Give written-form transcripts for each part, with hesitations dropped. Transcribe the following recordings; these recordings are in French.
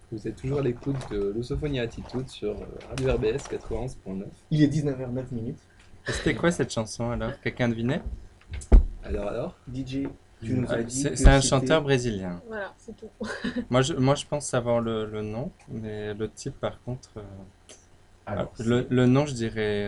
Vous êtes toujours à l'écoute de Lusophonie Attitude sur Radio RBS 91.9. Il est 19h09 minutes. Et c'était quoi cette chanson alors? Quelqu'un devinait? Alors, DJ, tu nous as dit C'est que un c'était... chanteur brésilien. Voilà, c'est tout. Moi, je pense savoir le nom, mais le titre, par contre, Alors, le nom, je dirais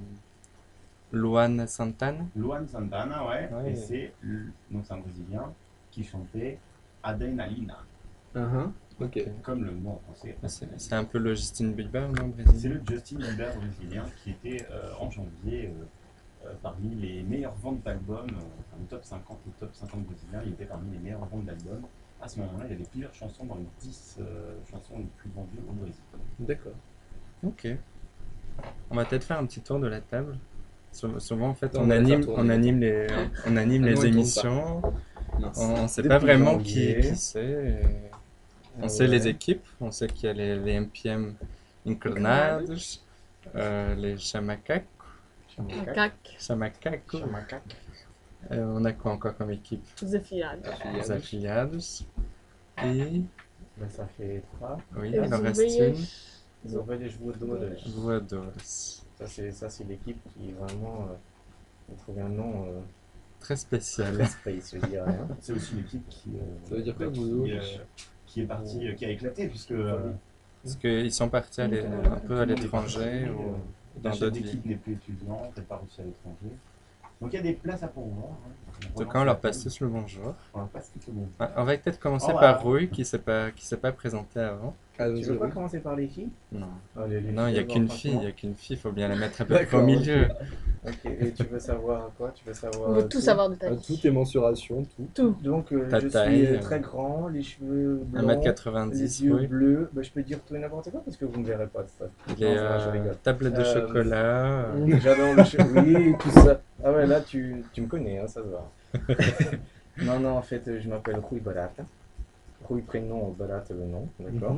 Luan Santana. Luan Santana, ouais, Ouais. et donc c'est un Brésilien qui chantait Adrenalina, ok. comme le mot en français. C'est un peu le Justin Bieber, non, C'est brésilien? le Justin Bieber brésilien qui était en janvier parmi les meilleures ventes d'albums, le top 50 ou top 50 brésilien, il était parmi les meilleures ventes d'albums. À ce moment-là, il y avait plusieurs chansons dans les 10 chansons les plus vendues au Brésil. D'accord. Ok. On va peut-être faire un petit tour de la table. Souvent, en fait, On on va la anime, faire on tourner. anime les, on anime Ah les non, il tourne émissions. Mince. On ne sait Depuis pas vraiment janvier. qui c'est. On sait les équipes, on sait qu'il y a les MPM Encarnados, les Chamacacos. Macaque, Macaque. On a quoi encore comme équipe? desafiado. Les Afiliados. Et Ben, ça fait 3. oui, As il en reste ovelhas. une. Ils ont fait des chevaux d'eau. Voadores. Ça, c'est l'équipe qui vraiment a trouvé un nom Très spécial. très space, je dirais. Hein. C'est aussi une équipe qui, Ça veut dire quoi, qui, vous qui est partie, qui a éclaté, puisque Parce qu'ils sont partis un peu à l'étranger ou dans la chef d'autres d'équipe villes. n'est plus étudiante, elle part aussi à l'étranger. Donc il y a des places à pourvoir. Hein. En tout cas, on leur passe tous le bonjour. On leur passe tout le monde. On va peut-être commencer Oh, par voilà. Rui qui s'est pas présenté avant. Tu veux pas commencer par les filles? Non, Oh, les non, il y a filles, qu'une franchement. fille, il y a qu'une fille, faut bien la mettre un peu plus au D'accord, milieu. Ok, et tu veux savoir quoi? Tu veux savoir On veut tout savoir de ta Toutes vie. tes mensurations, tout. Tout. Donc, Ta je taille, suis très grand, les cheveux blancs, 1m90, les yeux oui. bleus. Bah, je peux dire tout et n'importe quoi parce que vous ne verrez pas ça. Il est Non, je rigole. tablette de chocolat. J'adore le cheveu. Oui, tout ça. Ah ouais, là, tu me connais, hein, ça se voit. Non, non, en fait, je m'appelle Rui Barata. Rui prénom, Barata le nom, d'accord.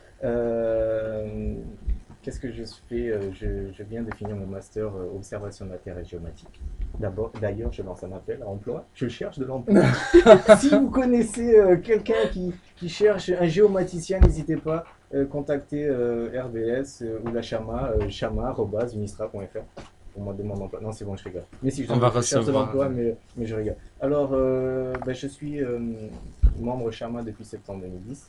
Qu'est-ce que je fais? Je viens de finir mon master observation de la Terre et géomatique. D'ailleurs, je lance un appel à emploi. Je cherche de l'emploi. Si vous connaissez quelqu'un qui cherche un géomaticien, n'hésitez pas à contacter RBS ou la Chama, chama@unistra.fr pour moi demande d'emploi. Non, c'est bon, je rigole. Mais si, On va je cherche de recevoir. l'emploi, mais je rigole. Alors, je suis membre Chama depuis septembre 2010.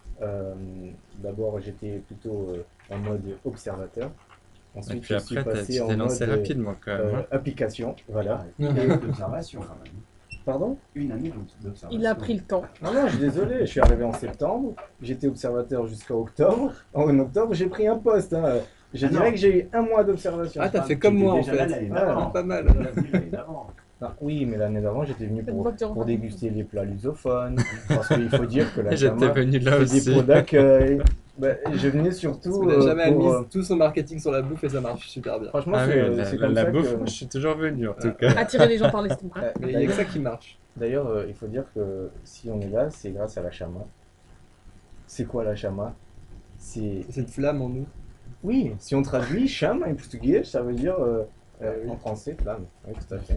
D'abord, j'étais plutôt en mode observateur. Et Ensuite, puis je suis après, passé tu en t'es mode lancé rapidement quand même. Hein. application. Voilà. Une année d'observation quand même. Pardon? Une année d'observation. Il a pris le temps. Non, non, je suis désolé. Je suis arrivé en septembre. J'étais observateur jusqu'à octobre. En octobre, j'ai pris un poste. Hein. Je Ah dirais non. que j'ai eu un mois d'observation. Ah, t'as Ah, fait tu comme étais moi en déjà là fait. l'année Ah, d'avant. pas mal. Tu l'as vu l'année d'avant. Non, oui, mais l'année d'avant, j'étais venu Faites voir que tu pour rencontres. déguster les plats lusophones. Parce qu'il faut dire que la J'étais Chama venu là fait des aussi. pots d'accueil. Ben, je venais Parce surtout qu'on a jamais pour... mis tout son marketing sur la bouffe et ça marche super bien. Franchement, Ah oui, c'est comme la ça bouffe, que... moi, je suis toujours venu en tout Ah. cas. Attirer les gens par l'estomac. Mais il n'y a que ça qui marche. D'ailleurs, il faut dire que si on est là, c'est grâce à la Chama. C'est quoi la Chama? C'est... Cette flamme en nous. Oui, si on traduit chama en portugais, ça veut dire oui. en français flamme. Oui, tout à fait.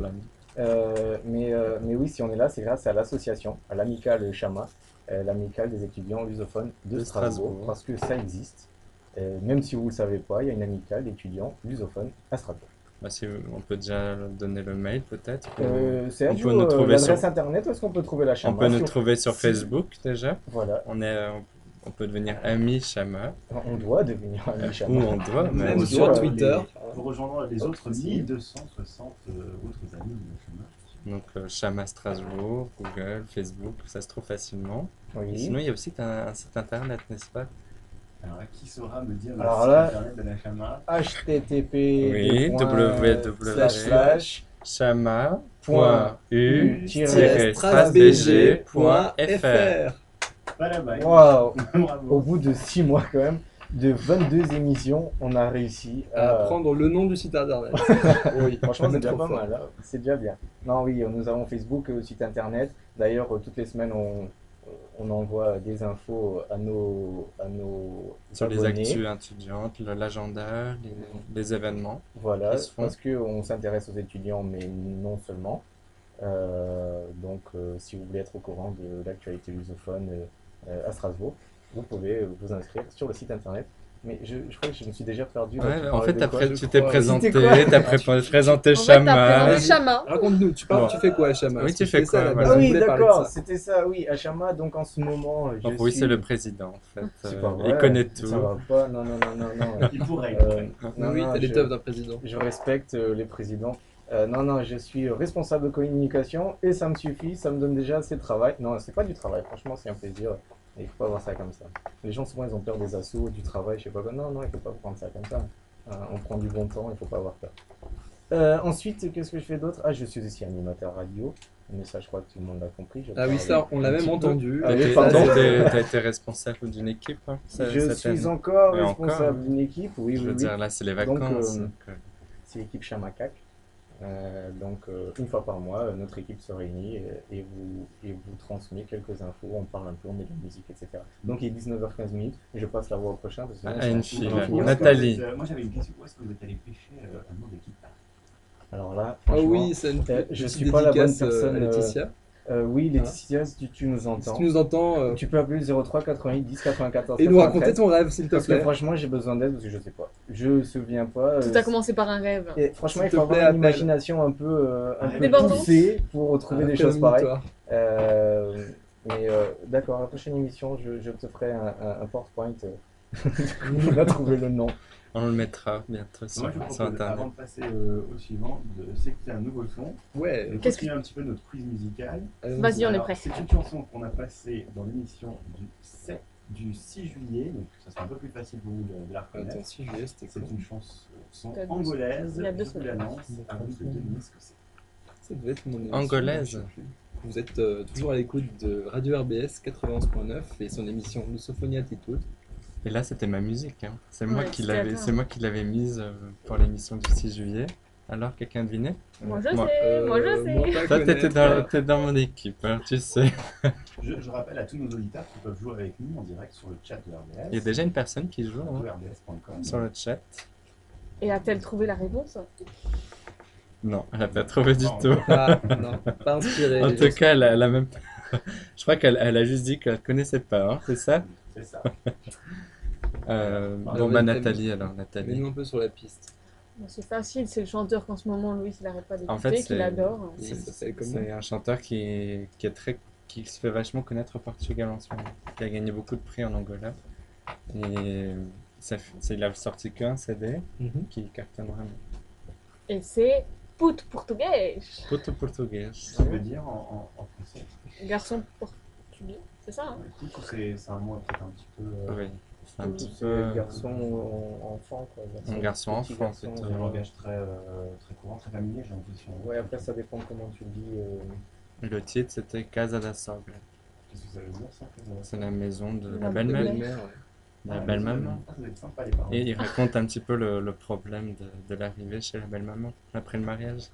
Mais oui, si on est là, c'est grâce à l'association, à l'amicale Chama, l'amicale des étudiants lusophones de De Strasbourg, Strasbourg. parce que ça existe. Même si vous ne le savez pas, il y a une amicale d'étudiants lusophones à Strasbourg. Bah, si on peut déjà donner le mail peut-être. C'est on à peut vous, nous trouver l'adresse sur- internet, où est-ce qu'on peut trouver la On Chama? peut nous trouver sur si- Facebook déjà. Voilà, On peut devenir amis Chama. on doit devenir un Ou Chama. on doit Même même. sur doit, Twitter. Pour rejoindre les autres si. 1260 autres amis de chemin. Donc Chama Strasbourg, Google, Facebook, ça se trouve facilement. Et Oui. sinon, il y a aussi un site internet, n'est-ce pas? Alors, qui saura me dire le Alors site là- internet de la Chama? http Oui, www. chama.u-strasbg.fr. Voilà, bye. Waouh! Au Bravo. bout de 6 mois quand même, de 22 émissions, on a réussi À prendre le nom du site internet. Oui, Franchement, c'est déjà trop pas fort. mal, hein. C'est déjà bien. Non, oui, nous avons Facebook, site internet. D'ailleurs, toutes les semaines, on envoie des infos à nos Sur les abonnés. actus étudiantes, l'agenda, les événements. Voilà, qui se font. parce qu'on s'intéresse aux étudiants, mais non seulement. Donc, si vous voulez être au courant de l'actualité lusophone à Strasbourg, vous pouvez vous inscrire sur le site internet. Mais je crois que je me suis déjà perdu. là, Ouais, tu en parlais fait, de quoi, je tu t'es crois. présenté, C'était quoi t'as présenté En fait, t'as Chama. présenté Chama. Raconte-nous, Bon. tu fais quoi à Chama? Oui, Parce tu que fais c'était ça, quoi, la voilà. base, Ah on oui, voulait parler de d'accord, ça. c'était ça, oui. À Chama, donc en ce moment, je Bon, oui, suis... c'est le président, en fait. C'est pas Il vrai, connaît tout. Ça va pas, non, non, non, non, non. Il pourrait. Non, Oui, non, t'as l'étoffe d'un président. je respecte les présidents. Non, non, je suis responsable de communication et ça me suffit, ça me donne déjà assez de travail. Non, c'est pas du travail, franchement, c'est un plaisir. Et il faut pas voir ça comme ça. Les gens, souvent, ils ont peur des assauts, du travail, je sais pas quoi. Non, non, il faut pas prendre ça comme ça. On prend du bon temps, il faut pas avoir peur. Ensuite, qu'est-ce que je fais d'autre? Ah, je suis aussi animateur radio. Mais ça, je crois que tout le monde l'a compris. Ah oui, ça, on l'a un même petit peu. entendu. Ah oui, Et pardon. ça, c'est- T'as été responsable d'une équipe, hein, Je cette suis année. encore Et responsable encore, d'une équipe, oui, Je oui, veux oui. dire, là, c'est les Donc, vacances. c'est l'équipe Chamacac. Une fois par mois, notre équipe se réunit et vous transmet quelques infos, on parle un peu, on met de la musique, etc. Donc il est 19h15, je passe la voix au prochain. Parce que sinon, À une c'est- fille, on va là. finir. Nathalie. Moi j'avais une question. Où est-ce que vous êtes allé pêcher un nom d'équipe? Alors là, Ah franchement, oui, c'est une je petite suis pas la bonne dédicace, personne, Laetitia. oui, Laetitia, si tu nous Si entends, tu nous entends, tu peux appeler le 03 88 10 94 et nous raconter 93, ton rêve, s'il te parce que plaît. franchement, j'ai besoin d'aide parce que je sais pas. Je me souviens pas. Tout a commencé par un rêve. Et franchement, S'il il faut te plaît, avoir une appelle. imagination un peu Débordante. poussée pour trouver des choses pareilles. Appelle-toi. Mais d'accord, la prochaine émission, je te ferai un PowerPoint. On va trouver le nom. On le mettra bientôt sur, Moi je vous sur propose, avant Internet. de passer au suivant, de s'écouter un nouveau son. Ouais. Et Qu'est-ce continuer un petit peu notre quiz musical. Vas-y, on est Alors, prêt. C'est une chanson qu'on a passée dans l'émission du 6 juillet, donc ça sera un peu plus facile pour vous de la reconnaître. Attends, si juillet, c'était C'est quoi? une chanson Il y a deux- angolaise, il y a deux je vous semaines. l'annonce, à vous de deviner ce que c'est. Ça devait être mon émission. Angolaise. Vous êtes toujours à l'écoute de Radio RBS 91.9 et son émission Lusophony Attitude. Et là, c'était ma musique. Hein. C'est moi Ouais, qui c'était l'avais, à toi. c'est moi qui l'avais mise pour l'émission du 6 juillet. Alors, quelqu'un devinait? Moi je Moi- sais, moi je sais. pas Toi, connaître, t'es dans mon équipe, hein, tu sais. Je rappelle à tous nos auditeurs qui peuvent jouer avec nous en direct sur le chat de RBS. Il y a déjà une personne qui joue hein, rbs.com. sur le chat. Et a-t-elle trouvé la réponse? Non, elle n'a pas trouvé du Non. tout. Ah, non, pas inspiré. En tout cas, elle a même pas... Je crois qu'elle a juste dit qu'elle ne connaissait pas, hein, c'est ça? C'est ça. Bon, bah Nathalie, alors Nathalie. Mets-nous un peu sur la piste. Bon, c'est facile, c'est le chanteur qu'en ce moment, Louis, il n'arrête pas d'écouter, En fait, qu'il c'est- adore. Il s'appelle comment? C'est un chanteur qui se fait vachement connaître au Portugal en ce moment, qui a gagné beaucoup de prix en Angola. Et il a sorti qu'un CD Mhm. qui cartonne vraiment. Et c'est Puto portugais. Puto portugais. Ça veut dire en français. Garçon portugais, c'est ça, hein? Écoute, c'est un mot peut-être un petit peu. Oui, c'est un petit C'est peu garçon enfant, quoi. un garçon petit enfant garçon, plutôt. C'est un langage très courant, très familier, j'ai l'impression. Ouais, après ça dépend comment tu le dis. Le titre c'était Casa da Sogra. Qu'est-ce que ça veut dire ça? C'est la maison de la La belle-mère. Belle-mère, ouais. La belle-maman. Ah, ça doit être sympa les parents. Et il raconte un petit peu le problème de l'arrivée chez la belle-maman après le mariage.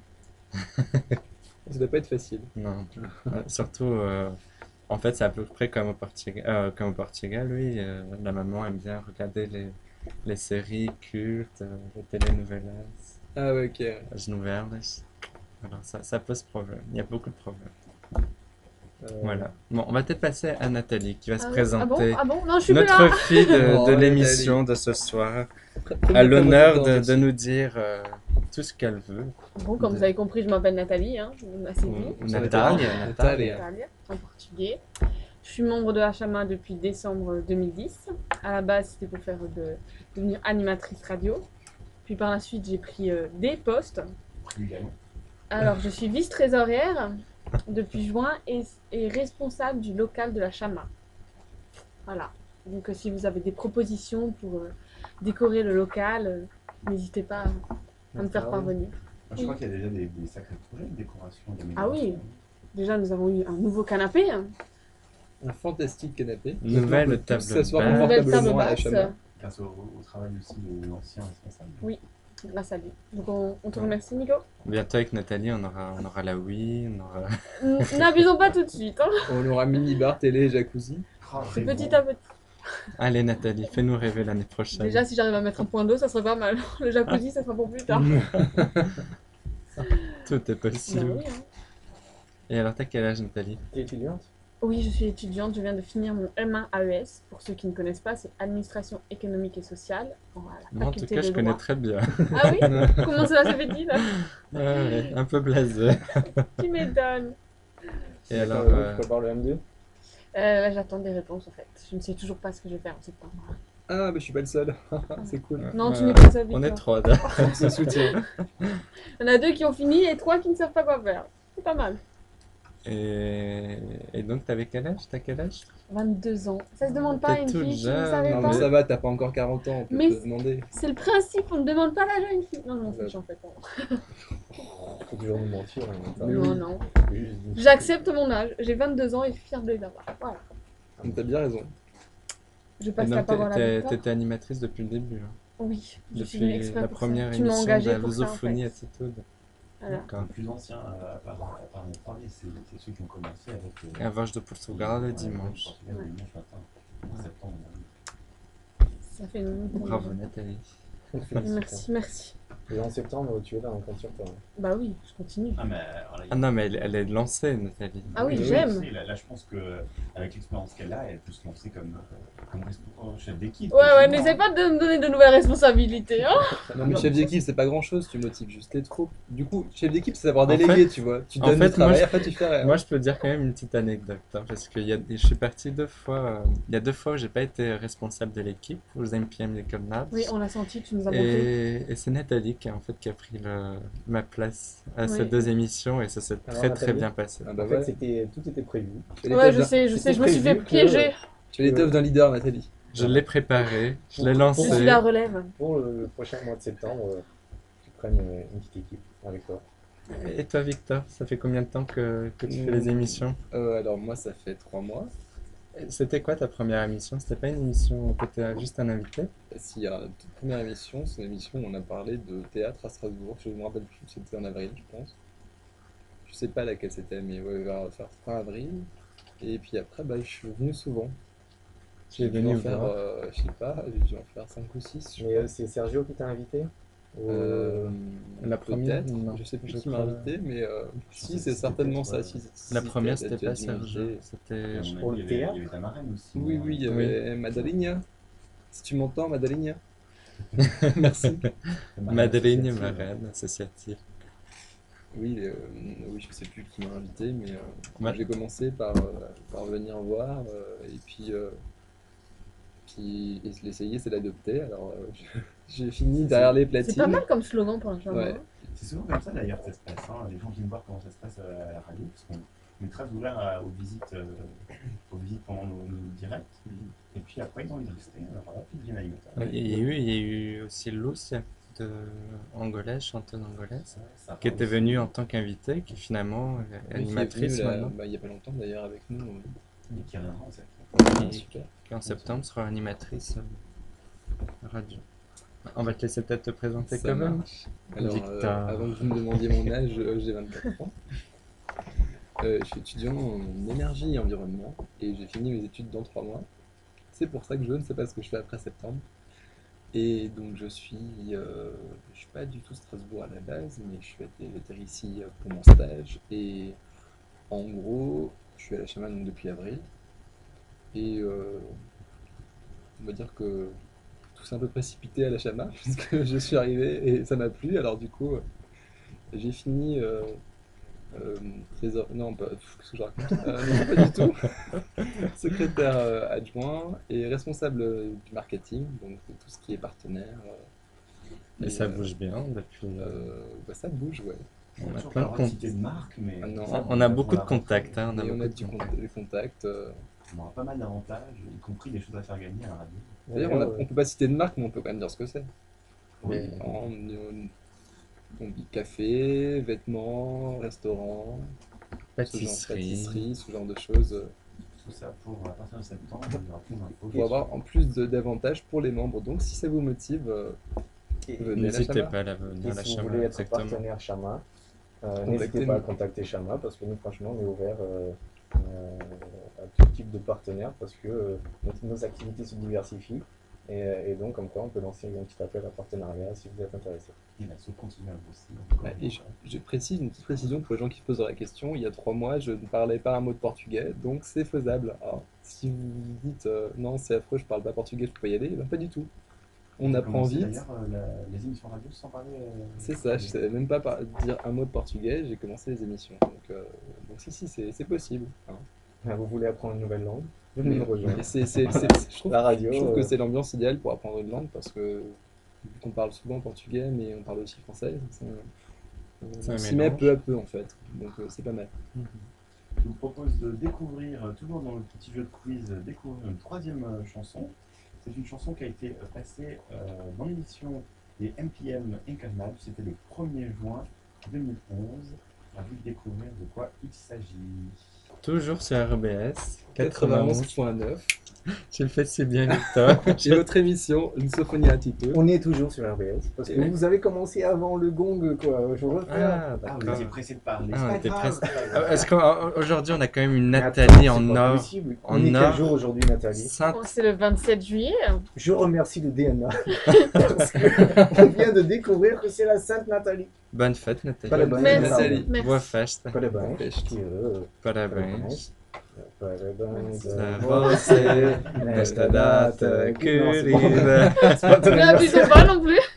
Ça doit pas être facile. Non. Surtout, en fait, c'est à peu près comme au Portugal, oui. La maman aime bien regarder les séries cultes, les télénovelas, Ah ouais, ok. as novelas. Alors ça pose problème. Il y a beaucoup de problèmes. Voilà. Bon, on va peut-être passer à Nathalie qui va se Ah présenter. bon? Ah bon? Non, je suis plus là. Notre fille Oh, de Nathalie. l'émission de ce soir Première a l'honneur fois dans de cette nous dire tout ce qu'elle veut. Bon, comme vous avez compris, je m'appelle Nathalie, hein, assez Ou vite. Natalia. Natalia. Italie, en portugais. Je suis membre de HMA depuis décembre 2010. À la base, c'était pour devenir animatrice radio. Puis par la suite, j'ai pris des postes. Évidemment. Alors, je suis vice-trésorière depuis juin et responsable du local de la Chama. Voilà. Donc, si vous avez des propositions pour décorer le local, n'hésitez pas à me faire parvenir. Moi, je crois qu'il y a déjà des sacrés projets de décoration. Ah oui. Déjà, nous avons eu un nouveau canapé. Un fantastique canapé. Nouvelle On peut tous table s'asseoir basse. Nouvelle table confortablement à la basse, chamade. Grâce au travail aussi de l'ancien responsable. grâce à lui. Donc, on te remercie, Nico. Bientôt avec Nathalie, on aura la Wii, on aura... N'abusons pas tout de suite. Hein. On aura mini-bar, télé, jacuzzi. C'est petit à petit. Allez Nathalie, fais-nous rêver l'année prochaine. Déjà, si j'arrive à mettre un point d'eau, ça serait pas mal. Le jacuzzi, ça sera pour plus tard. Tout est Bah possible. oui, hein. Et alors, t'as quel âge Nathalie? T'es étudiante? Oui, je suis étudiante, je viens de finir mon M1 AES. Pour ceux qui ne connaissent pas, c'est Administration économique et sociale. Voilà, Moi, en tout faculté cas, de je connais droit. très bien. Ah oui? Comment cela s'est fait dit là? Ouais, un peu blasé. Tu m'étonnes. Et D'accord, alors, tu prépares le M2? Là, j'attends des réponses en fait. Je ne sais toujours pas ce que je vais faire en septembre. Ah, mais je suis pas le seul. C'est cool. Non, tu ouais, n'es pas seul, on est Victor. 3 là. On se soutient. Il y en a 2 qui ont fini et 3 qui ne savent pas quoi faire. C'est pas mal. Et donc, t'avais quel âge? T'as quel âge? 22 ans. Ça se demande pas à T'es une toute fille, tu ne jeune. savais Non, pas? mais ça va, t'as pas encore 40 ans, on peut Mais te demander. c'est le principe, on ne demande pas l'âge à une fille. Non, non, c'est en fait. Faut toujours nous mentir. Mais Non, oui. non. J'accepte mon âge. J'ai 22 ans et je suis fière de les avoir. Voilà. T'as bien raison. Je Et passe la donc, parole à Victor. t'étais animatrice depuis le début, hein. Oui, je suis venue Depuis exprès la pour ça. première Tu m'as émission engagée de la pour ça en lusophonie fait. attitude. Voilà. D'accord. Le plus ancien, à part notre parler, c'est ceux qui ont commencé avec. A voz de Portugal le ouais, dimanche. Portugal, le dimanche matin, en septembre. Ça fait une... Bravo Nathalie. Merci, merci. Et en septembre, tu es là, on compte sur toi. Bah oui, je continue. Ah, mais alors là, Ah non, mais elle est lancée, Nathalie. Ah oui, oui, j'aime. oui, là, je pense que avec l'expérience qu'elle a, elle peut se lancer comme chef d'équipe. Ouais, quasiment, n'essaie hein. pas de me donner de nouvelles responsabilités, hein. Non, mais chef d'équipe, c'est pas grand chose, tu motives juste les troupes. Du coup, chef d'équipe, c'est savoir En déléguer, tu vois. Tu en donnes fait, le travail, moi, je- après tu fais rien. Moi, je peux dire quand même une petite anecdote, hein, parce que je suis parti 2 fois. Il y a 2 fois où j'ai pas été responsable de l'équipe, aux MPM l'école NABS. Oui, on l'a senti, tu nous as montré. Et c'est Nathalie qui a pris ma place à ces Oui. 2 émissions et ça s'est Alors, très Nathalie bien passé. Ah bah En fait, ouais. tout était prévu. Tu fais les Ouais, teufs je d'un- sais, je C'était me suis fait prévu que- piéger. Tu fais les teufs d'un leader, Nathalie. Je l'ai préparé, je l'ai Je lancé. suis la relève. Pour le prochain mois de septembre, tu prennes une petite équipe avec toi. Et toi, Victor, ça fait combien de temps que tu fais les émissions? Alors moi, ça fait 3 mois. C'était quoi ta première émission? C'était pas une émission où t'étais juste un invité? S'il y a la toute première émission, c'est une émission où on a parlé de théâtre à Strasbourg. Je me rappelle plus, c'était en avril, je pense. Je sais pas laquelle c'était, mais ouais, vers fin avril. Et puis après, bah, je suis venu souvent. Tu es J'ai dû venu en ou faire, pas? je sais pas, j'ai dû en faire 5 ou 6. Mais c'est Sergio qui t'a invité? Ou- La première? peut-être, Non, je sais plus je qui m'a crois- invité, mais si, C'est- c'est c'est certainement peut-être, ça. Si, La si, première, t'as c'était déjà pas dû Serge. m'inviter. C'était. Et on a Pour vu, le il y théâtre? avait ta marraine aussi. Oui, oui, il y Oui. avait Madalina. Si tu m'entends, Madalina. Merci. Madeleine, marraine associative. Oui, oui, je sais plus qui m'a invité, mais Ouais. j'ai commencé par venir voir, et puis l'essayer, c'est l'adopter. Alors, j'ai fini derrière les platines. C'est pas mal comme slogan pour un chambre. Ouais. hein. C'est souvent comme ça d'ailleurs que ça se passe. Hein. Les gens viennent voir comment ça se passe à la radio, parce qu'on est très ouvert aux visites pendant nos directs. Et puis après, ils ont envie de rester. Alors là, ils deviennent animateurs. Il y a eu aussi Lucia de angolaise, chanteuse angolaise, Ça qui parle était aussi. venue en tant qu'invitée, qui finalement est Oui, qui est animatrice venu, là, maintenant, bah, il y a pas longtemps d'ailleurs avec nous. Et qui reviendra en septembre. Ah, Et- super. qui en septembre sera animatrice radio. On va te laisser peut-être te présenter Ça quand même. marche. Alors, Victor. avant que vous me demandiez mon âge, j'ai 24 ans. Je suis étudiant en énergie et environnement et j'ai fini mes études dans 3 mois. C'est pour ça que je ne sais pas ce que je fais après septembre. Et donc je suis pas du tout Strasbourg à la base, mais je suis atterri ici pour mon stage. Et en gros, je suis à la Chamane donc depuis avril. Et on va dire que tout s'est un peu précipité à la Chama, puisque je suis arrivé et ça m'a plu. Alors du coup, j'ai fini trésor... Non, pas... Qu'est-ce que je raconte? Non, pas du tout. Secrétaire adjoint et responsable du marketing, donc de tout ce qui est partenaire. Et ça bouge bien depuis. Bah, ça bouge, ouais. On a Toujours plein pas de le droit de comptes. citer de marque, mais Ah non. ça, On a va beaucoup de pouvoir contacts, hein, on a Et on beaucoup a de contacts. des contacts. On aura pas mal d'avantages, y compris des choses à faire gagner à la radio. D'ailleurs, on peut pas citer de marque, mais on peut quand même dire ce que c'est. Oui. On dit café, vêtements, restaurant, pâtisserie, ce genre de choses. Tout ça pour à partir de septembre, il y aura plus d'infos. Pour avoir en plus d'avantages pour les membres. Donc si ça vous motive, Et, venez à la N'hésitez Chama. pas à la venir et à la si vous Chama, voulez être exactement. partenaire Chama, n'hésitez Contactez-nous. pas à contacter Chama parce que nous, franchement, on est ouvert à tout type de partenaires parce que nos activités se diversifient Et donc, comme quoi, on peut lancer un petit appel à partenariat si vous êtes intéressé. Et l'asso continue à bosser. Ouais, et je précise une petite précision pour les gens qui se posent la question. Il y a 3 mois, je ne parlais pas un mot de portugais, donc c'est faisable. Alors, si vous dites non, c'est affreux, je parle pas portugais, je peux pas y aller, ben, pas du tout. On J'ai apprend commencé, vite. D'ailleurs, les émissions radio sans parler. C'est ça, je savais même pas dire un mot de portugais, j'ai commencé les émissions. Donc si, c'est possible, hein. Vous voulez apprendre une nouvelle langue? Venez nous rejoindre. Et je La radio. trouve que c'est l'ambiance idéale pour apprendre une langue parce que vu qu'on parle souvent portugais, mais on parle aussi français, C'est un on s'y met mélange. peu à peu en fait. Donc c'est pas mal. Je vous propose de découvrir, toujours dans le petit jeu de quiz, découvrir une troisième chanson. C'est une chanson qui a été passée dans l'émission des MPM Incarnate. C'était le 1er juin 2011. À vous de découvrir de quoi il s'agit. Toujours sur RBS 91. 91.9. Tu le fais si bien, Victor. Et votre émission, Lusofonia Attitude. On est toujours sur RBS. Parce que vous avez commencé avant le gong, quoi. Je refais. Ah, Ah, vous d'accord. étiez pressé de parler. Ah, c'est on pas était grave, pressé. c'est pas grave. Est-ce qu'aujourd'hui, on a quand même une Mais Nathalie attends, en c'est pas or possible. en On est quel or. jour aujourd'hui, Nathalie? Saint- Bon, c'est le 27 juillet. Je remercie le DNA. Parce qu'on vient de découvrir que c'est la Sainte Nathalie. Bonne fête, Nathalie. Parabéns, Merci. Nathalie. Merci. Boa festa. Parabéns. Festa. Parabéns. Parabéns A a você, nesta data querida. N'abusez pas non plus.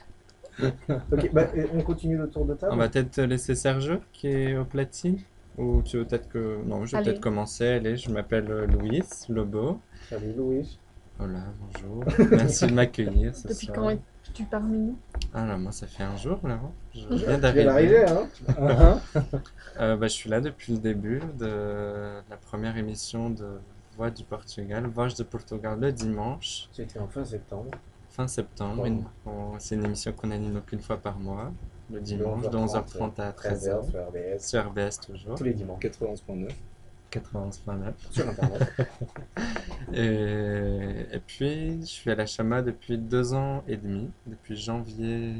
Ok, bah, on continue le tour de table. On va peut-être laisser Sergio qui est au platine. Ou tu veux peut-être que... Non, je vais Allez. peut-être commencer. Allez, je m'appelle Louis Lobo. Salut Louis. Voilà, bonjour. Merci de m'accueillir ce Depuis soir. quand es-tu parmi nous? Ah là, moi ça fait un jour là. Je viens Tu viens d'arriver. d'arriver, hein? Bah, je suis là depuis le début de la première émission de Voix du Portugal, Voix de Portugal le dimanche, C'était en fin septembre. fin septembre. Bon. C'est une émission qu'on anime qu'une fois par mois, le dimanche, de 11h30 à 13h, 13h sur RBS. sur RBS toujours, Tous les dimanches. 91.9. 91.9. Sur Internet. Et puis, je suis à la Chama depuis 2 ans et demi, depuis janvier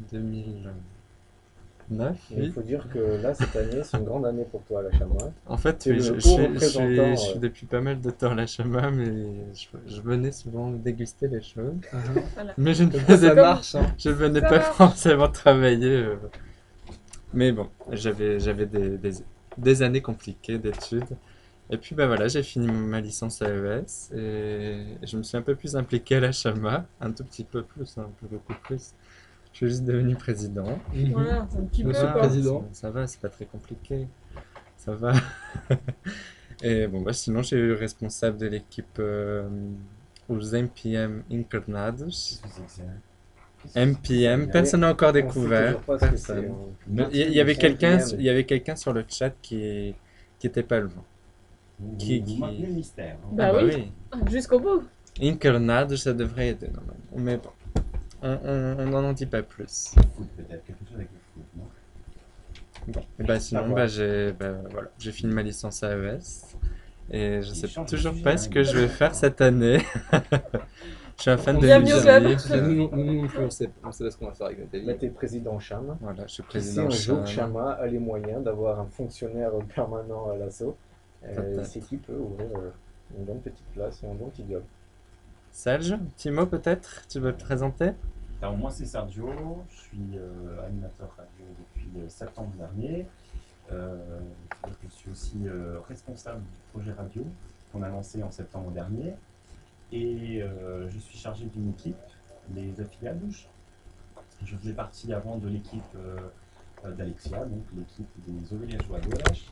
2009. Et il Oui. faut dire que là, cette année, c'est une grande année pour toi, la Chamois. En fait, C'est oui, le je haut suis représentant, depuis pas mal de temps à la Chama, mais je venais souvent déguster les choses. Voilà. Mais je ne Comme faisais ça pas, marche, hein. je venais Ça pas marche. forcément travailler. Mais bon, j'avais des années compliquées d'études. Et puis bah voilà, j'ai fini ma licence à ES et je me suis un peu plus impliqué à la Chama, un tout petit peu plus, un peu beaucoup plus. Je suis juste devenu président. Voilà, c'est un petit peu Monsieur le quoi. Président. Ça va, c'est pas très compliqué. Ça va. Et bon, bah, sinon, j'ai eu responsable de l'équipe aux MPM Incarnados. Qu'est-ce que c'est que ça MPM, personne n'a encore On sait découvert. toujours pas ce que Personne. c'est, hein. Il y avait quelqu'un, MPM. il y avait quelqu'un sur le chat qui était pas loin. Vous Qui- maintenez le mystère. hein. Bah Ah oui. Jusqu'au bout. Incarnados, ça devrait aider normalement. Mais bon, on n'en dit pas plus. Foot, peut-être, quelque chose avec le foot, non? Bon, et bah sinon, voir. voilà, j'ai fini ma licence à ES et je Il sais change de toujours sujet, pas hein, ce il que je vais change faire pas. cette année. Je suis un fan de Bienvenue au club. musique. Nous non plus, on sait pas ce qu'on va faire avec Là, Nathalie. t'es président Cham. Voilà, je suis Si président un jour Cham. Chama a les moyens d'avoir un fonctionnaire permanent à l'assaut, Peut-être. c'est qui peut ouvrir une bonne petite place et un bon petit job. Serge, petit mot peut-être? Tu veux te présenter? Alors moi c'est Sergio, je suis animateur radio depuis septembre dernier. Je suis aussi responsable du projet radio qu'on a lancé en septembre dernier. Et je suis chargé d'une équipe, les Afiliados. Je faisais partie avant de l'équipe d'Alexia, donc l'équipe des Ovelhajois d'OLH.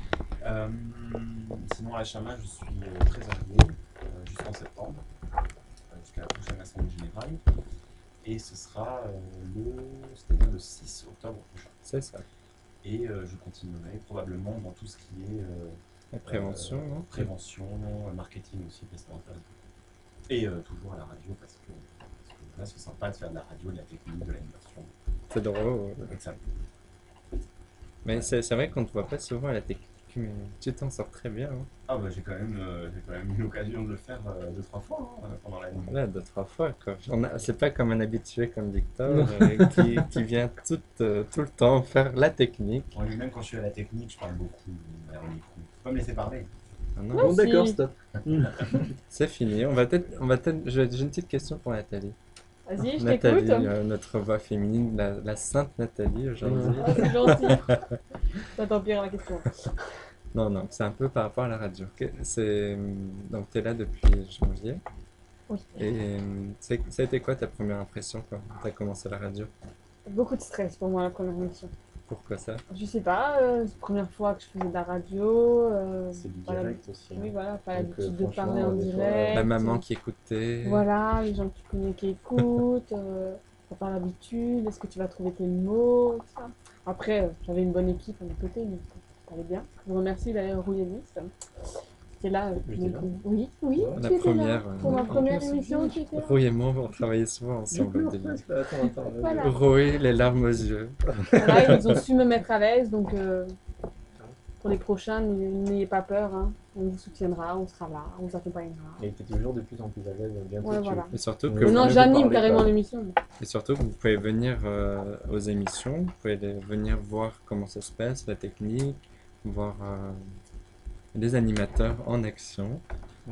Sinon à la Chama, je suis trésorier jusqu'en septembre, jusqu'à la prochaine assemblée générale. Et ce sera c'est-à-dire le 6 octobre prochain. C'est ça. Et je continuerai probablement dans tout ce qui est La prévention, non? prévention, marketing aussi, vestimentaire. Et toujours à la radio parce que là c'est sympa de faire de la radio, de la technique, de l'animation. C'est drôle. Donc, ça, Mais c'est vrai qu'on ne te voit pas souvent à la technique, mais tu t'en sors très bien. Hein. ah bah j'ai quand même eu l'occasion de le faire 2-3 fois hein, pendant l'année. Voilà, 2-3 fois quoi. C'est pas comme un habitué comme Victor qui vient tout le temps faire la technique. Même quand je suis à la technique, je parle beaucoup. Alors, il faut pas me laisser parler. Ah non, Bon, si. d'accord, stop. c'est fini. J'ai une petite question pour Nathalie. Vas-y, je Nathalie, t'écoute. notre voix féminine, la sainte Nathalie aujourd'hui. Ah, c'est gentil. Ça t'empire la question. Non, non, c'est un peu par rapport à la radio. Donc, tu es là depuis janvier. Oui. Et ça a été quoi ta première impression quand tu as commencé la radio? Beaucoup de stress pour moi la première émission. Pourquoi ça? Je sais pas, c'est la première fois que je faisais de la radio. C'est du pas direct aussi. Oui, voilà, pas Donc, l'habitude de franchement, parler en des fois, direct. La maman qui écoutait. Voilà, les gens que tu connais qui écoutent. T'as pas l'habitude. Est-ce que tu vas trouver tes mots, tout ça. Après, j'avais une bonne équipe à mes côtés, donc ça allait bien. Je vous remercie d'ailleurs, Roulianis. Qui est là. J'étais là. Oui, oui, La tu étais première, là. Pour ma ouais. première émission, tu étais là. Roy et moi, on travaillait souvent J'ai ensemble plus au en début. fait. Attends. Voilà. Roy, les larmes aux yeux. Voilà, ils ont su me mettre à l'aise, donc pour les prochains, n'ayez pas peur, hein. On vous soutiendra, on sera là, on vous accompagnera. Et t'es toujours de plus en plus à l'aise. Bientôt, Ouais, voilà. Et surtout Ouais. que, Maintenant, vous j'anime parlez carrément pas. l'émission. et surtout que vous pouvez venir aux émissions, vous pouvez venir voir comment ça se passe, la technique, voir les animateurs en action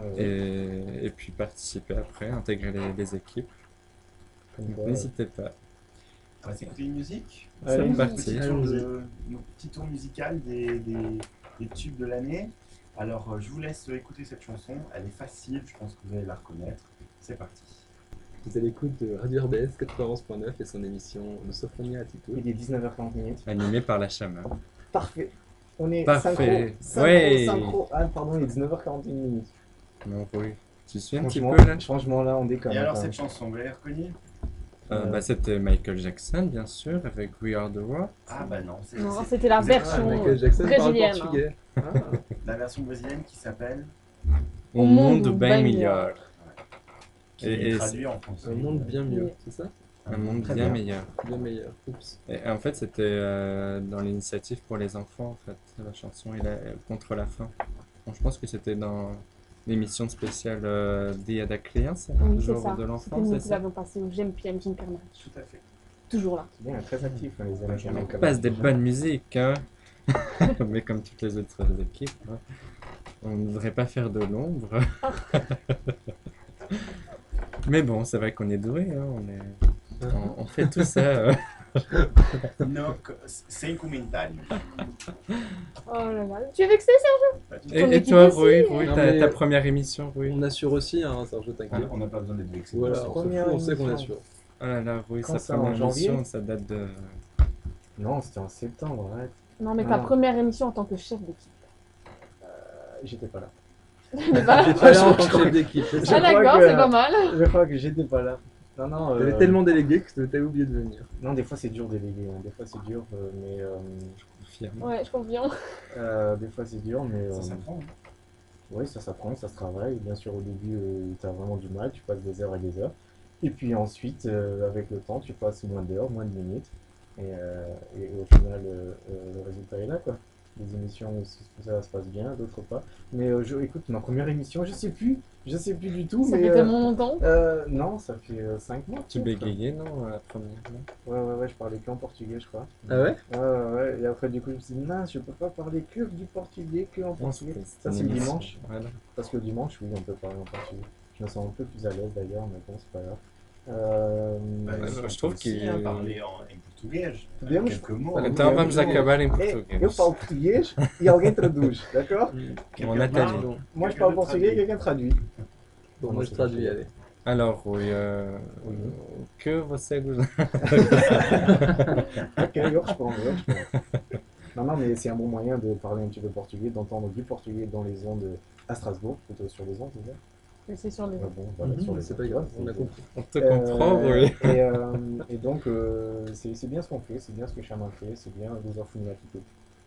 et puis participer après, intégrer les équipes. Donc, n'hésitez pas. On va s'écouter une musique. C'est Allez, parti. Nos petits tours musicales des tubes de l'année. Alors, je vous laisse écouter cette chanson. Elle est facile, je pense que vous allez la reconnaître. C'est parti. Vous êtes à l'écoute de Radio RBS 91.9 et son émission de Sophronia Attitude. Il est 19h40 minutes. Animé par la Chama. Parfait. On est Parfait. synchro. Ouais. Synchro. Ah, pardon, il est 19h41 minutes. Mon Roy, tu suis un petit Franchement, peu là? franchement, là, on déconne. Et alors, quand cette même. chanson, vous l'avez reconnue? C'était Michael Jackson, bien sûr, avec We Are the World. Ah bah non, c'est Non, c'est c'était la vous êtes- version Michael Jackson parle brésilienne. portugais. Ah, la version brésilienne qui s'appelle Au monde bien meilleur. qui Et est traduit en français. Un monde bien mieux, Oui. c'est ça? Un monde Très bien bien. meilleur. Bien meilleur. Oups. Et en fait, c'était dans l'initiative pour les enfants, en fait, la chanson, contre la faim. Donc, je pense que c'était dans l'émission spéciale Dia da Criança, Oui, le c'est jour ça. de C'était l'enfant, nous c'est qui ça? l'avons passé au GMPM King Carnage. Tout à fait. Toujours là. C'est bien, très actif, hein, les Américains. On passe des bonnes musiques, hein. Mais comme toutes les autres équipes, hein. On ne devrait pas faire de l'ombre. Mais bon, c'est vrai qu'on est doué, hein. On fait tout ça. No, sem comentário. Oh là là. Tu es vexé, Serge? Pas du tout. Ton Et équipe toi, aussi, Rui, hein. Non, ta mais- première émission, Rui? On assure aussi, hein, Serge, t'inquiète. On n'a pas besoin d'être vexé. Voilà, pour on ça. s'en fout, Première on sait qu'on émission. assure. Oh là là, Rui, Quand sa ça, en première janvier? émission, ça date de... Non, c'était en septembre, arrête. Non, mais ta Ah. première émission en tant que chef d'équipe. J'étais pas là. Mais pas- J'ai pas l'air en tant que chef d'équipe, c'est Ah ça. crois d'accord, que- c'est pas mal. Je crois que j'étais pas là. Non, non. T'avais tellement délégué que t'avais oublié de venir. Non, des fois c'est dur d'éléguer, hein. Des fois c'est dur, mais Confirme. Ouais, je confirme. des fois c'est dur, mais Ça s'apprend. hein. oui, ça s'apprend, ça se travaille. Bien sûr, au début, tu as vraiment du mal, tu passes des heures et des heures. Et puis ensuite, avec le temps, tu passes moins d'heures, moins de minutes. Et au final, le résultat est là, quoi. Des émissions où ça se passe bien, d'autres pas. Mais écoute, ma première émission, je sais plus du tout. Ça mais, fait tellement longtemps. non, ça fait 5 mois. Tu peut-être. bégayais, non, la première? Non. Ouais, je parlais qu'en portugais, je crois. Ah ouais? Ouais. Et après, du coup, je me suis dit, mince, je peux pas parler que du portugais, que en portugais. Ça, c'est le dimanche. Voilà. Parce que le dimanche, oui, on peut parler en portugais. Je me sens un peu plus à l'aise d'ailleurs, mais bon, c'est pas grave. Bah, je trouve aussi, qu'il- hein, parler en portugais. Podemos- Quelques mots. Olha, Então vamos acabar em Eu português. falo português e alguém traduz, d'accord? Mon Nathalie. Bon, Moi, je parle portugais et quelqu'un traduit. bon, moi je traduis, allez. Alors, Rui, que você gosta? Ok, je reprends. Non, mais c'est un bon moyen de parler un petit peu portugais, d'entendre du portugais dans les ondes à Strasbourg, plutôt sur les ondes, c'est ça? Mais c'est sur les. Ouais, bon, voilà, sur les C'est ondes, pas grave, c'est- on a compris. On te comprend, Rui. Et donc, c'est bien ce qu'on fait, c'est bien ce que Chaman fait, c'est bien deux heures finies à tout.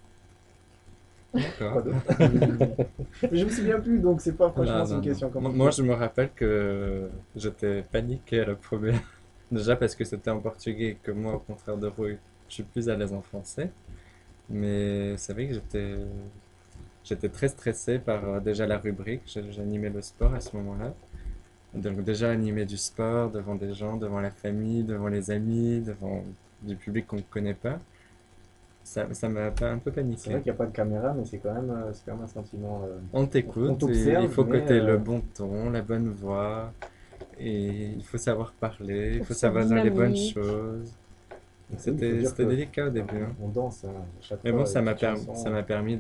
Quoi D'accord. d'autre Mais je me souviens plus, donc c'est pas franchement Non, c'est une non, question non. comme Moi, je me rappelle que j'étais paniqué à la première. Déjà parce que c'était en portugais et que moi, au contraire de Rui, je suis plus à l'aise en français. Mais c'est vrai que j'étais très stressé par déjà la rubrique. J'animais le sport à ce moment-là. Donc déjà animer du sport devant des gens, devant la famille, devant les amis, devant du public qu'on ne connaît pas. ça m'a un peu C'est vrai paniqué. qu'il n'y a pas de caméra, mais c'est quand même un sentiment. On On t'écoute, et t'observe, il faut que mais, tu aies le bon ton, la bonne voix, et il faut savoir parler, il Faut faut que ça savoir dire les bonnes dynamique. choses. il faut C'était dire que délicat au début, hein. on danse, hein, à chaque Mais fois. bon, avec cette chanson. ça m'a permis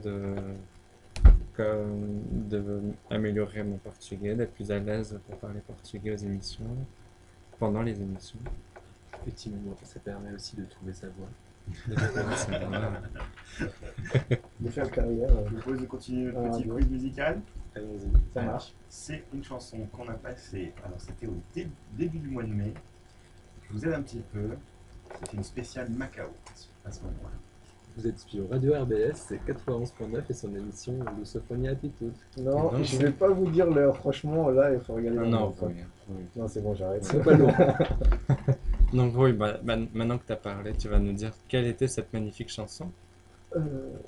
de améliorer mon portugais, d'être plus à l'aise pour parler portugais aux émissions, pendant les émissions. Effectivement, ça permet aussi de trouver sa voix. C'est vraiment- De faire carrière, Je vous propose de continuer Ah, notre petit ouais. quiz musical. Allons-y. ça marche. C'est une chanson qu'on a passée, alors c'était au début du mois de mai. Je vous aide un petit peu. C'était une spéciale Macao à ce moment-là. Vous êtes sur Radio RBS, c'est 91.9 et son émission de Sophonie Attitude. Non, Non, je vais pas vous dire l'heure. Franchement, là, il faut regarder. Ah dans non, le temps. oui. Non, c'est bon, j'arrête. C'est pas lourd. Donc oui, maintenant que tu as parlé, tu vas nous dire quelle était cette magnifique chanson. Euh,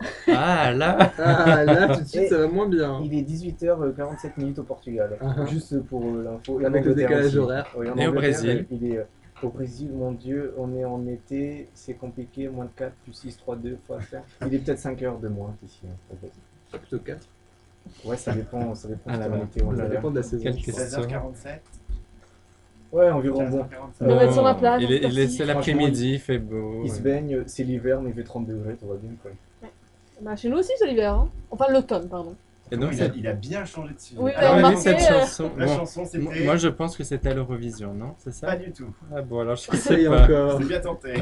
Ah là! Ah là, tout de suite, Et- ça va moins bien. Il est 18h47 au Portugal. Uh-huh. Juste pour l'info. Et en Avec le Angleterre décalage aussi. horaire. Oui, en Et au Angleterre, Brésil. Il est au Brésil, mon Dieu, on est en été, c'est compliqué, moins de 4, plus 6, 3, 2, faut faire. Il est peut-être 5 heures de moins ici, hein, au Brésil. Plutôt 4. Ouais, ça dépend si Ah là on là. était en Ça hiver. dépend de la saison. Quelle je crois. question. 16h47, Ouais, environ bon. 15h47. Je vais mettre sur la plage, Il est, cette il est- fois-ci. c'est l'après-midi, il fait beau. Il se baigne, c'est l'hiver, mais il fait 30 degrés, tout va bien quoi. Bah, chez nous aussi, c'est l'hiver. Hein. Enfin, l'automne, pardon. Et donc, Il a bien changé de sujet. Oui, alors, vous avez oui, cette remarqué, chanson, La bon, chanson, c'était. moi je pense que c'était à l'Eurovision, non? C'est ça? Pas du tout. Ah bon, alors je Essaye sais pas. encore. C'est bien tenté.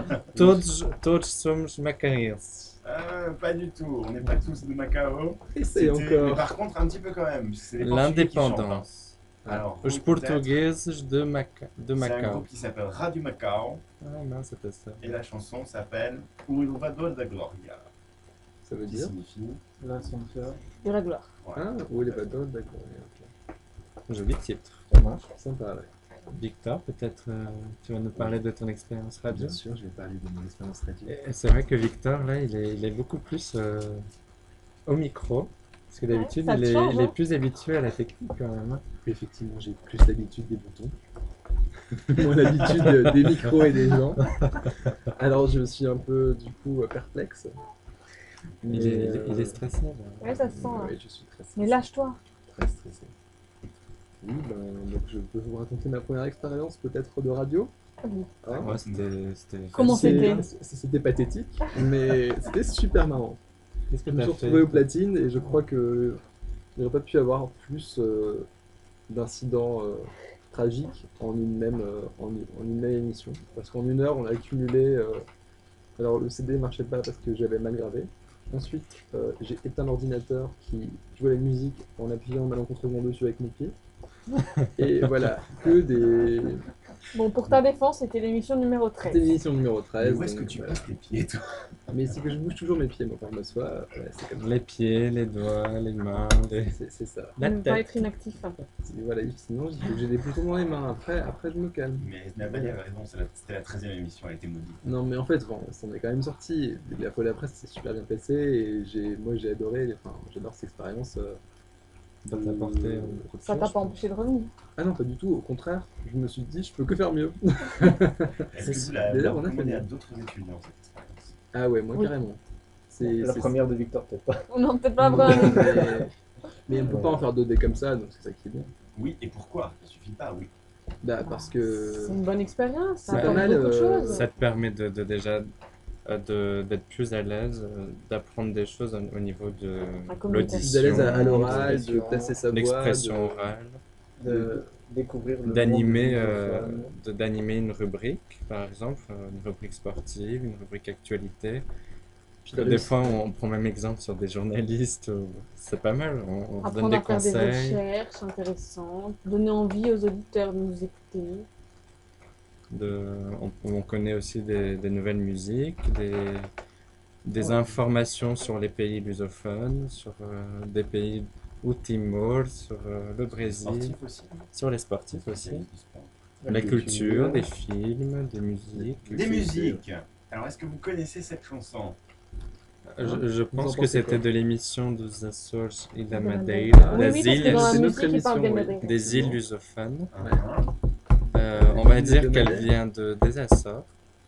Todos somos macarenses. Pas du tout. On n'est pas tous de Macao. Essaye Mais encore. par contre, un petit peu quand même. C'est les Portugais qui chantent, hein. L'indépendance. Alors, Os oui, peut-être. portugueses de C'est un Macao. groupe qui s'appelle Radio Macao. Ah non, c'était ça. Et la chanson s'appelle O Elevador da Gloria. Ça veut Qui dire signifie. L'ascenseur, De la gloire. Voilà. Ah, oui, les bateaux, d'accord. ok. Joli titre. ça marche. Sympa, ouais. Victor, peut-être tu vas nous parler de ton expérience radio. Bien sûr, je vais parler de mon expérience radio. Et c'est vrai que Victor, là, il est beaucoup plus au micro. Parce que d'habitude, ça te change, il est hein. plus habitué à la technique quand même, hein. Oui, effectivement, j'ai plus l'habitude des boutons. Moins l'habitude des micros et des gens. Alors, je suis un peu, du coup, perplexe. Il est stressé. Là. Ouais, ça se sent. hein. Oui, je suis très Mais lâche-toi. très stressé. Oui, donc je peux vous raconter ma première expérience peut-être de radio. Oui. Hein. Ouais, c'était Comment facile. C'était pathétique, mais c'était super marrant. Qu'est-ce que Je me t'as suis fait? retrouvé aux platines et je crois que il n'y aurait pas pu avoir plus d'incidents tragiques en une même émission. Parce qu'en une heure, on a accumulé. Alors le CD ne marchait pas parce que j'avais mal gravé. Ensuite, j'ai éteint l'ordinateur qui jouait la musique en appuyant malencontreusement dessus avec mes pieds. Et voilà, que des. Bon, pour ta défense, c'était l'émission numéro C'était 13. l'émission numéro Mais 13. où est-ce que donc, tu voilà. passes tes pieds, toi? Mais c'est que je bouge toujours mes pieds, moi, quand je m'assois. Ouais, c'est comme ça. Les pieds, les doigts, les mains, C'est ça. la Ne pas tête. être inactif. Voilà, sinon, il faut que j'ai des boutons dans les mains. Après je me calme. Mais Nathalie avait raison, c'était la 13e émission, elle était maudite. Non, mais en fait, bon, ça en est quand même sorti. La fois d'après, c'est super bien passé. Et moi, j'ai adoré. Enfin, j'adore cette expérience. Ça t'a apporté, autre Ça t'a chose. pas empêché de revenir. Ah non, pas du tout. Au contraire, je me suis dit, je peux que faire mieux. Est-ce que vous l'avez Déjà, on a fait recommandé mieux. à d'autres étudiants, cette expérience? Ah ouais, moi, Oui. carrément. La première de Victor, peut-être pas. Non, peut-être pas vraiment. Mais on peut pas en faire 2D comme ça, donc c'est ça qui est bien. Oui, et pourquoi? Ça suffit pas, oui. Bah, parce que. C'est une bonne expérience. Ça C'est pas apporte mal, beaucoup de choses. Ça te permet déjà d'être plus à l'aise, d'apprendre des choses au niveau de La communication. D'aller l'audition, à l'oral, de l'expression, placer sa voix. l'expression de- orale, De découvrir le d'animer monde du d'animer une rubrique, par exemple, une rubrique sportive, une rubrique actualité. Puis t'as Des réussi. fois, on prend même exemple sur des journalistes, c'est pas mal, on se donne Apprendre des à faire des conseils. recherches intéressantes, donner envie aux auditeurs de nous écouter. On connaît aussi des nouvelles musiques, des informations sur les pays lusophones, sur des pays au Timor, sur le Brésil, Sportif aussi. sur les sportifs aussi, Spécialiste du sport. la culture, des films, des musiques. Des musiques. Alors, est-ce que vous connaissez cette chanson? Je en pense que pensez c'était quoi de l'émission dos Açores et da De Madeira, Oui, des oui, parce que dans la c'est notre musique, il parle des émission, oui. Madeira. des îles lusophones. Ah, On va L'île dire de qu'elle Madère. vient des Açores.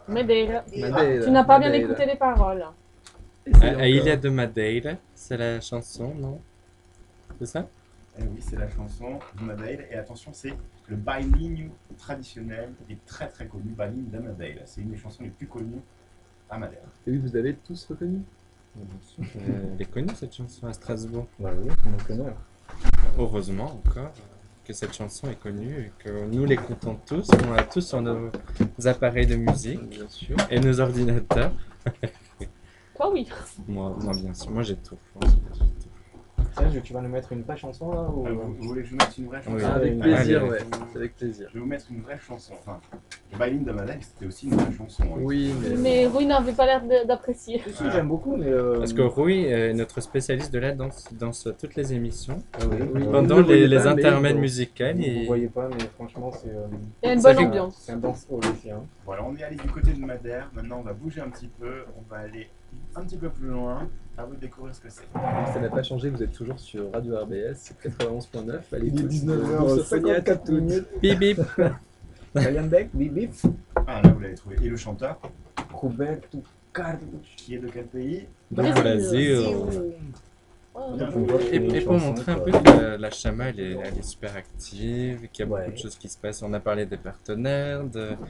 Madeira. Madeira, Tu n'as pas bien Madeira. écouté les paroles. Essaye À Ilha encore. de Madeira, c'est la chanson, non? C'est ça? Eh oui, c'est la chanson de Madeira. Et attention, c'est le bailinho traditionnel et très très connu, Bailinho da Madeira. C'est une des chansons les plus connues à Madère. Et oui, vous avez tous reconnu. Elle est connue cette chanson à Strasbourg. Bah oui, on le connaît. Heureusement encore que cette chanson est connue et que nous l'écoutons tous, on l'a tous sur nos appareils de musique Bien sûr. et nos ordinateurs. Toi, oui. Moi bien sûr, moi j'ai tout. Serge, tu vas nous mettre une vraie chanson là ou... Vous voulez que je vous mette une vraie chanson? Oui. Avec Allez, plaisir, allez. ouais. Avec plaisir. Je vais vous mettre une vraie chanson. Enfin, le Bailinho da Madeira, c'était aussi une vraie chanson. hein. Oui, Mais Rui n'avait pas l'air d'apprécier. Si, si, j'aime beaucoup, mais... Parce que Rui est notre spécialiste de la danse, il danse toutes les émissions. Ah oui, Oui. Pendant Vous le voyez les pas, mais intermèdes bon. musicales, Vous il... voyez pas, mais franchement, c'est... Il y a une Ça bonne fait- ambiance. C'est un danse hall ici, hein. Voilà, on est allé du côté de Madère. Maintenant, on va bouger un petit peu. On va aller un petit peu plus loin. À vous de découvrir ce que c'est. Ça n'a pas changé, vous êtes toujours sur Radio RBS 91.9. Allez, Il est toutes, 19h54 minutes. Bip bip. Ryan Beck, Bip Bip, Ah, là, vous l'avez trouvé. Et le chanteur, Roberto Carlos. qui est de quel pays? Brésil. Oh. Bien. Et pour montrer un peu que la Chama elle est super active, qu'il y a beaucoup Ouais. de choses qui se passent. On a parlé des partenaires,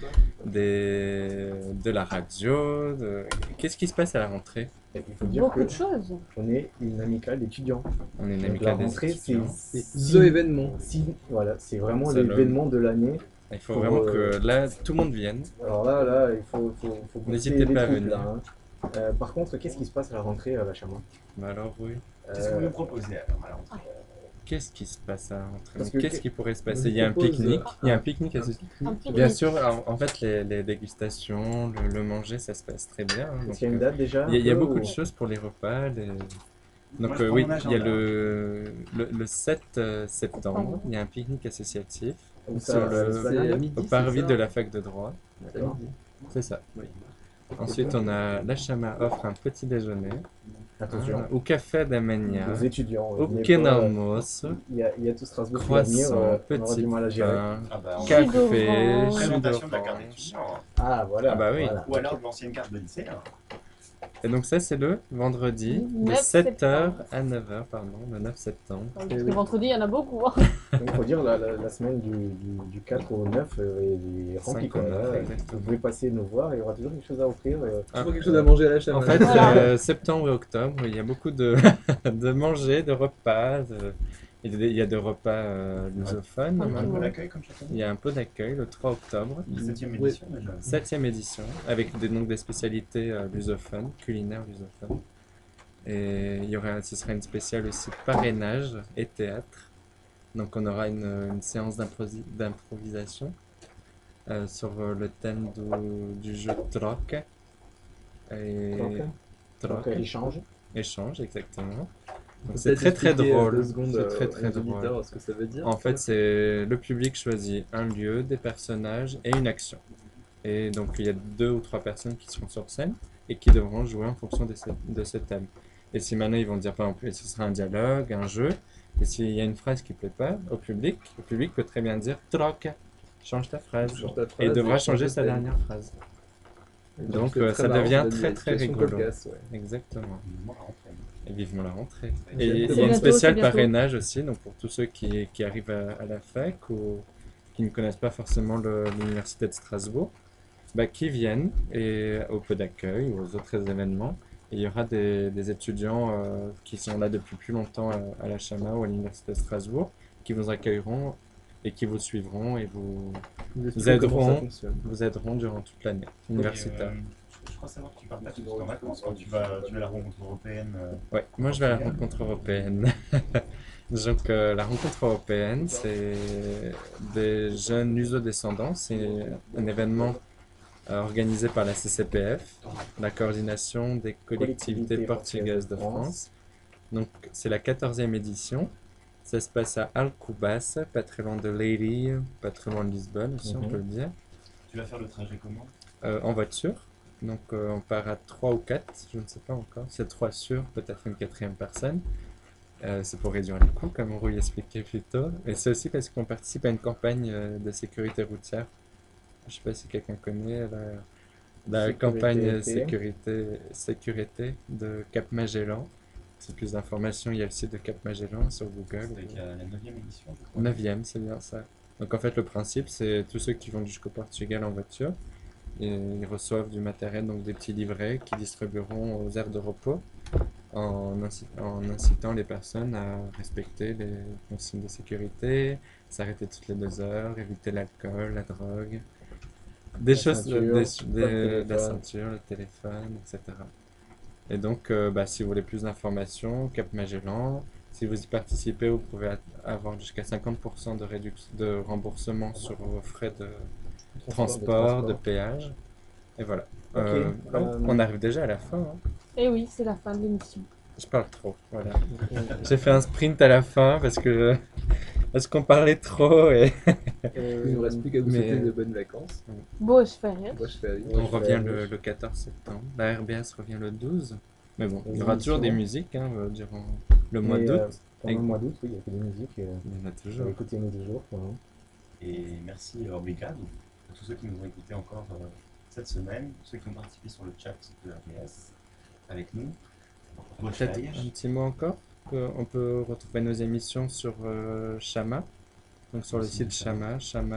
de la radio. Qu'est-ce qui se passe à la rentrée? Il faut dire Beaucoup que de choses. on est une amicale d'étudiants. On est une Donc, amicale la des rentrée, étudiants. The événement. Voilà, c'est vraiment C'est l'événement de l'année. Il faut pour, vraiment que là, tout le monde vienne. Alors là, il faut booster N'hésitez les pas à troupes, venir. là, hein. Par contre, qu'est-ce qui se passe à la rentrée à la Chama? Bah alors oui. Qu'est-ce que vous nous proposez alors à la rentrée? Qu'est-ce qui se passe à la rentrée? Parce Donc, que- qu'est-ce qui pourrait se je passer? vous Il y a un propose, pique-nique. Il y a un pique-nique à ce... Un petit Bien peu. sûr, en fait, les dégustations, le manger, ça se passe très bien. hein. Est-ce qu'il y a une Donc, date déjà? il y a un peu, beaucoup de ou- choses pour les repas. Moi, Donc je prends oui, mon il y a agenda. le 7 septembre, il y a un pique-nique associatif ou sur ça le- se C'est balade à midi, au c'est parvis ça de la fac de droit. C'est à midi. C'est ça. Oui. Ensuite, on a la Chama offre un petit déjeuner Attention, au café d'Amania, les étudiants. au venez Ken pas, Almos, il y a tout Strasbourg qui va venir, croissant, on aura petit du mal à gérer. pain, Ah bah, on café, d'orange. jus présentation de la carte d'orange. d'étudiant. Ah, voilà. Ah bah oui. voilà. Ou alors de l'ancienne carte de lycée. hein. Et donc ça, c'est le vendredi de 9 7h septembre. à 9h, pardon, le 9 septembre. Parce que vendredi, il y en a beaucoup. Hein. Donc, il faut dire, la semaine du 4 au 9 est remplie. 5 Quoi, au 9, là. exactement. Vous pouvez passer nous voir, il y aura toujours quelque chose à offrir. Toujours quelque chose à manger à la chaîne. En fait, Voilà. septembre et octobre, il y a beaucoup de, de manger, de repas. Il y a des repas lusophones. Ah, Un normalement. peu d'accueil comme chaque Il année. y a un peu d'accueil le 3 octobre. 17e Oui. édition déjà. 7e édition, avec donc des spécialités lusophones, culinaires lusophones. Et ce sera une spéciale aussi parrainage et théâtre. Donc on aura une séance d'improvisation sur le thème du jeu Troc. Et... Donc, Troc. échange. Échange, exactement. Donc, C'est c'est très drôle. 2 secondes C'est très très drôle. auditeurs ce que ça veut dire. En fait, c'est le public choisit un lieu, des personnages et une action. Et donc, il y a 2 ou 3 personnes qui seront sur scène et qui devront jouer en fonction de ce thème. Et si maintenant ils vont dire, par exemple, ce sera un dialogue, un jeu, et s'il y a une phrase qui ne plaît pas au public, le public peut très bien dire troc, change ta phrase. Change ta Et phrase il devra et changer change sa de thème. dernière phrase. Donc, c'est très ça marrant, devient c'est très très l'animation rigolo. podcast, ouais. Exactement. Vivement la rentrée. Et vivement la rentrée. Et Et il y a bientôt, une c'est spéciale bientôt. parrainage aussi, donc pour tous ceux qui arrivent à la fac ou qui ne connaissent pas forcément l'université de Strasbourg, bah, qui viennent et au peu d'accueil ou aux autres événements. Et il y aura des étudiants qui sont là depuis plus longtemps à la Chama ou à l'université de Strasbourg, qui vous accueilleront et qui vous suivront et Vous expliquez comment ça aideront. fonctionne. vous aideront durant toute l'année universitaire. Je crois savoir que tu pars pas tout de suite en vacances quand tu vas à la rencontre européenne. Ouais, moi je vais à la rencontre européenne. Donc la rencontre européenne, c'est des jeunes luso-descendants. C'est un événement organisé par la CCPF, la coordination des collectivités portugaises de France. Donc c'est la 14e édition. Ça se passe à Alcobaça, pas très loin de Leiria, pas très loin de Lisbonne aussi, on Mhm. peut le dire. Tu vas faire le trajet comment? En voiture. Donc on part à 3 ou 4, je ne sais pas encore. C'est 3 sûrs, peut-être une 4e personne. C'est pour réduire les coûts, comme Rui expliquait plus tôt. Et c'est aussi parce qu'on participe à une campagne de sécurité routière. Je ne sais pas si quelqu'un connaît La Sécurité campagne été. sécurité de Cap Magellan. C'est plus d'informations, il y a le site de Cap Magellan sur Google. C'était la 9e édition, je crois. 9e, c'est bien ça. Donc en fait, le principe, c'est tous ceux qui vont jusqu'au Portugal en voiture, et ils reçoivent du matériel, donc des petits livrets qu'ils distribueront aux aires de repos en incitant les personnes à respecter les consignes de sécurité, s'arrêter toutes les 2 heures, éviter l'alcool, la drogue, des La choses, ceinture, la téléphone. ceinture, le téléphone, etc. Et donc, si vous voulez plus d'informations, Cap Magellan, si vous y participez, vous pouvez avoir jusqu'à 50% de remboursement sur vos frais de transport, de péage. Et voilà. Ok, On arrive déjà à la fin, hein. Et oui, c'est la fin de l'émission. Je parle trop, voilà. J'ai fait un sprint à la fin parce qu'on parlait trop et Il ne nous reste plus qu'à vous mais- souhaiter de bonnes vacances. Beau, je fais rien. Moi, je fais rien. on je revient vais- le 14 septembre. La RBS revient le 12. Mais bon, il y Les aura toujours des émissions. musiques hein, durant le mois Mais, d'août. pendant le mois d'août, oui, il y a que des musiques. Il y en a toujours. Écoutez-nous toujours. Voilà. Et merci Obrigado pour tous ceux qui nous ont écoutés encore cette semaine, ceux qui ont participé sur le chat de RBS avec nous. Peut-être un petit mot encore. On peut retrouver nos émissions sur Chama, donc sur le site Chama,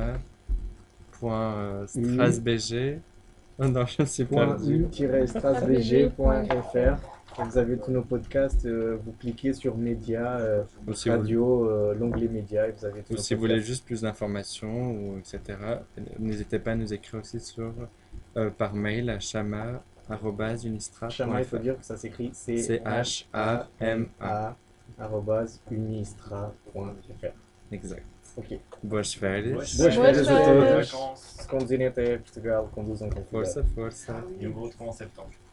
chama.strasbg. Oh non, je ne sais pas. .u-strasbg.fr. Vous avez tous nos podcasts, vous cliquez sur médias, Ou si vous, radio, l'onglet médias, et vous avez tous ou nos si vous voulez podcasts. juste plus d'informations, ou etc., n'hésitez pas à nous écrire aussi par mail à chama@unistra.fr. Chama, il faut dire que ça s'écrit C-H-A-M-A. chama@unistra.fr. Exact. Ok. Boas férias. Boas férias a férias. todos. Conduzem até Portugal, conduzam com cuidado. Força, força. Et on vous retrouve en septembre.